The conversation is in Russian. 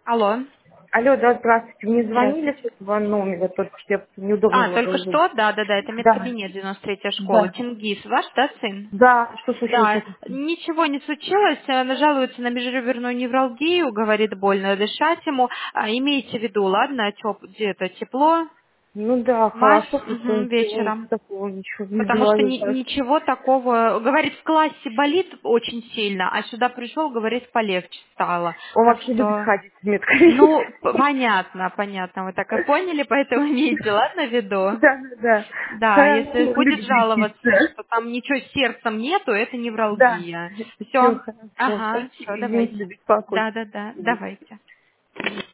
Алло. Алло, да, здравствуйте. Мне звонили с Здравствуйте. этого номера, только что я неудобно было Только говорить. что? Да, это Да, медкабинет 93-я школы. да. Тенгиз, ваш, да, сын? Да, что случилось? Да, ничего не случилось, она жалуется на межреберную невралгию, говорит, больно дышать ему. Имейте в виду, ладно, где-то тепло, Ну да, мазь хорошо, просто ничего вечером. такого, ничего не Потому что говорю. Хорошо. ничего такого, говорит, в классе болит очень сильно, а сюда пришел, говорит, полегче стало. Он Так вообще любит что, ходить в медкабинет. понятно, вы так и поняли, поэтому имейте, ладно, в виду? Да, да, да. Да, если Хорошо, будет любит жаловаться, лечиться. что там ничего с сердцем нету, это Да, невралгия. все Все. хорошо. Ага, Спасибо, все, извините давайте. за беспокойство. Да, давайте.